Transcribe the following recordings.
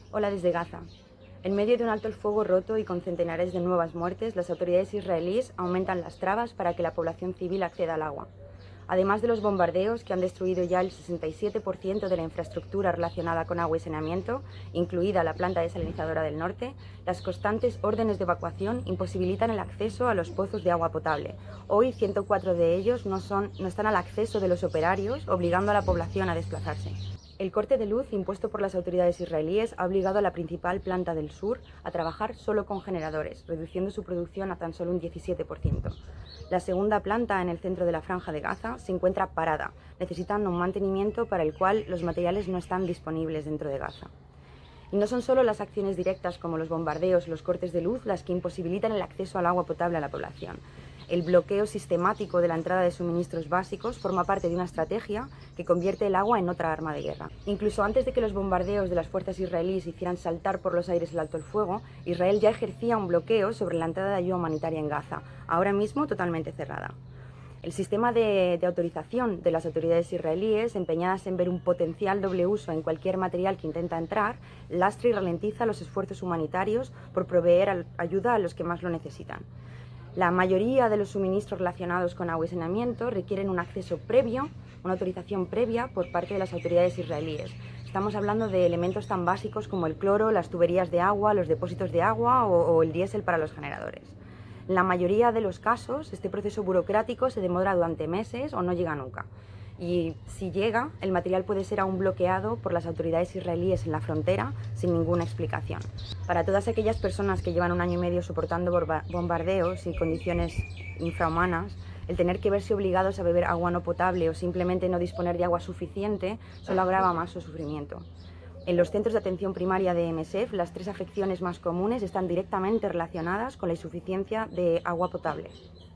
Hola desde Gaza. En medio de un alto el fuego roto y con centenares de nuevas muertes, las autoridades israelíes aumentan las trabas para que la población civil acceda al agua. Además de los bombardeos que han destruido ya el 67% de la infraestructura relacionada con agua y saneamiento, incluida la planta desalinizadora del norte, las constantes órdenes de evacuación imposibilitan el acceso a los pozos de agua potable. Hoy 104 de ellos no están al acceso de los operarios, obligando a la población a desplazarse. El corte de luz impuesto por las autoridades israelíes ha obligado a la principal planta del sur a trabajar solo con generadores, reduciendo su producción a tan solo un 17%. La segunda planta en el centro de la Franja de Gaza se encuentra parada, necesitando un mantenimiento para el cual los materiales no están disponibles dentro de Gaza. Y no son solo las acciones directas como los bombardeos o los cortes de luz las que imposibilitan el acceso al agua potable a la población. El bloqueo sistemático de la entrada de suministros básicos forma parte de una estrategia que convierte el agua en otra arma de guerra. Incluso antes de que los bombardeos de las fuerzas israelíes hicieran saltar por los aires el alto el fuego, Israel ya ejercía un bloqueo sobre la entrada de ayuda humanitaria en Gaza, ahora mismo totalmente cerrada. El sistema de autorización de las autoridades israelíes, empeñadas en ver un potencial doble uso en cualquier material que intenta entrar, lastra y ralentiza los esfuerzos humanitarios por proveer ayuda a los que más lo necesitan. La mayoría de los suministros relacionados con agua y saneamiento requieren un acceso previo, una autorización previa por parte de las autoridades israelíes. Estamos hablando de elementos tan básicos como el cloro, las tuberías de agua, los depósitos de agua o el diésel para los generadores. En la mayoría de los casos, este proceso burocrático se demora durante meses o no llega nunca. Y si llega, el material puede ser aún bloqueado por las autoridades israelíes en la frontera sin ninguna explicación. Para todas aquellas personas que llevan un año y medio soportando bombardeos y condiciones infrahumanas, el tener que verse obligados a beber agua no potable o simplemente no disponer de agua suficiente solo agrava más su sufrimiento. En los centros de atención primaria de MSF, las 3 afecciones más comunes están directamente relacionadas con la insuficiencia de agua potable.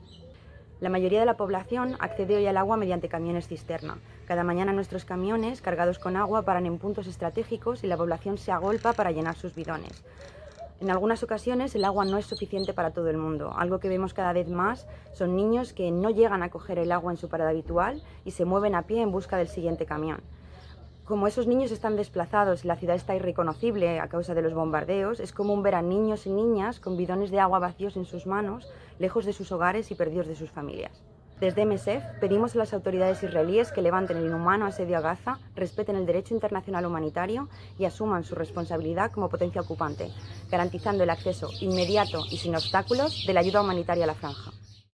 La mayoría de la población accede hoy al agua mediante camiones cisterna. Cada mañana nuestros camiones cargados con agua paran en puntos estratégicos y la población se agolpa para llenar sus bidones. En algunas ocasiones el agua no es suficiente para todo el mundo. Algo que vemos cada vez más son niños que no llegan a coger el agua en su parada habitual y se mueven a pie en busca del siguiente camión. Como esos niños están desplazados y la ciudad está irreconocible a causa de los bombardeos, es común ver a niños y niñas con bidones de agua vacíos en sus manos, lejos de sus hogares y perdidos de sus familias. Desde MSF pedimos a las autoridades israelíes que levanten el inhumano asedio a Gaza, respeten el derecho internacional humanitario y asuman su responsabilidad como potencia ocupante, garantizando el acceso inmediato y sin obstáculos de la ayuda humanitaria a la franja.